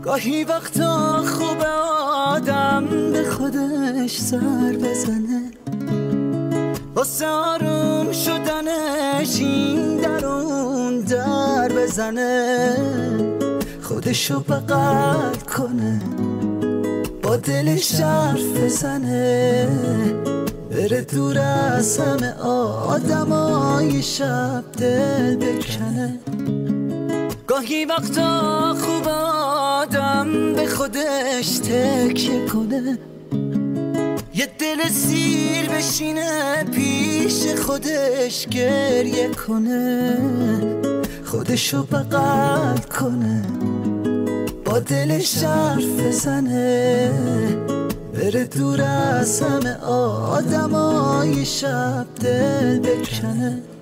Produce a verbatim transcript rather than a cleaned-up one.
گاهی وقتا خوب آدم به خودش سر بزنه، واسه آروم شدنش این در اون در بزنه، خودشو بغل کنه، با دلش حرف بزنه، بره دور از همه آدمای شب دل بکنه. گاهی وقتا خوب آدم به خودش تکیه کنه، یه دل سیر بشینه پیش خودش گریه کنه، خودشو بغل کنه، با دلش حرف بزنه، بره دور از همه آدمای شب دل بکنه.